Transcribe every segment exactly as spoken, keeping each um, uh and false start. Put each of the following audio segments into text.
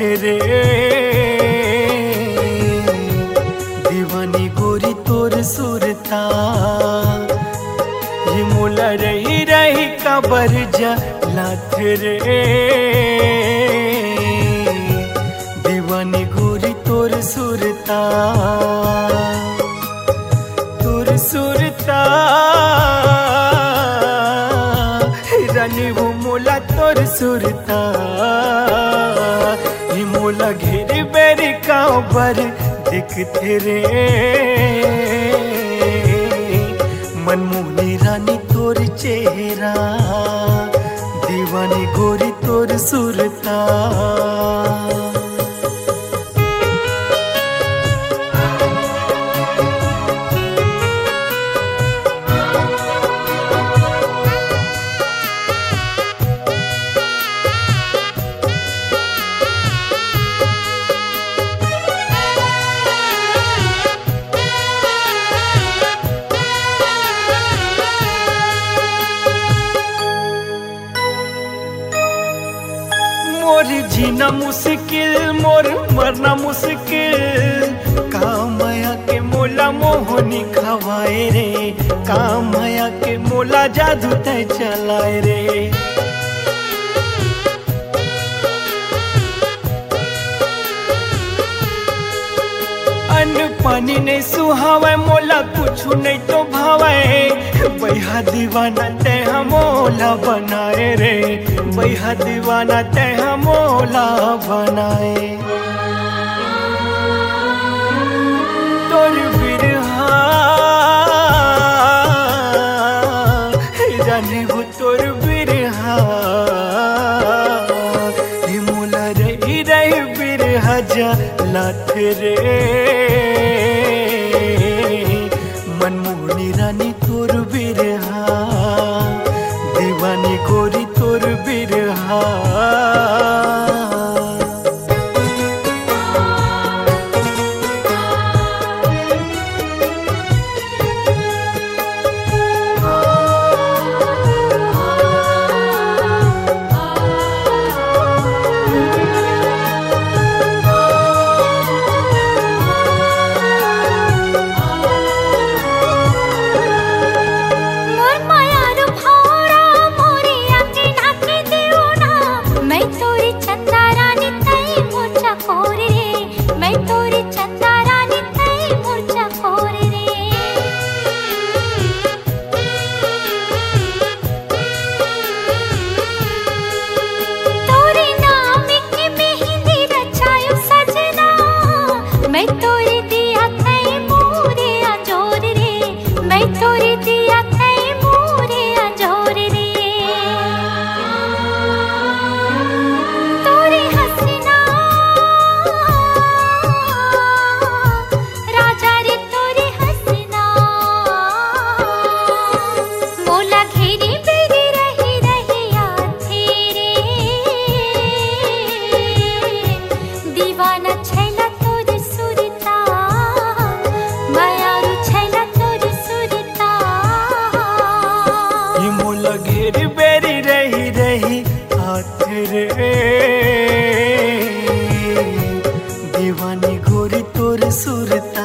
रे दीवानी गोरी तोर सुरता ये मोला रही रही कबर जा लाथ रे दीवानी गोरी तोर सुरता तोर सुरता रानी वो मोला तोर सुरता ये मोला घेरे बेरी काबर दिखते रे मनमोहनी रानी तोर चेहरा दीवानी गोरी तोर सुरता मोर जीना मुश्किल मोर मरना मुश्किल का माया के मोला मोहनी खवाए रे का माया के मोला जादू तय चलाए रे अन्न पानी नहीं सुहावे मोला कुछ नहीं तो भावे बैहा दीवाना ते मोला बनाए रे बैहा दीवाना ते मोला बनाए तोर बिरहा जाने वो तोर बिरहा मोला रही रही बिरहा जा लाथ रे मनमोहनी रानी तोर बिरहा दीवानी गोरी तोर बिरहा घेर बेरी रही रही हाथ रे दीवानी गोरी तोर सुरता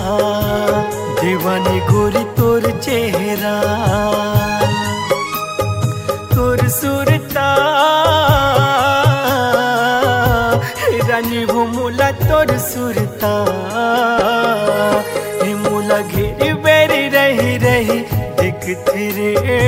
दीवानी गोरी तोर चेहरा तोर सुरता रानी वो मोला तोर सुरता मोला घेर बेरी रही रही दिखते रे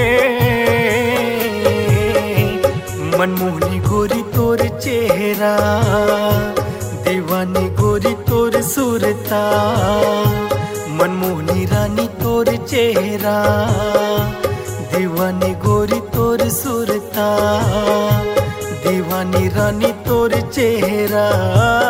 मनमोहनी गोरी तोर चेहरा दीवानी गोरी तोर सुरता मनमोहनी रानी तोर चेहरा दीवानी गोरी तोर सुरता दीवानी रानी तोर चेहरा।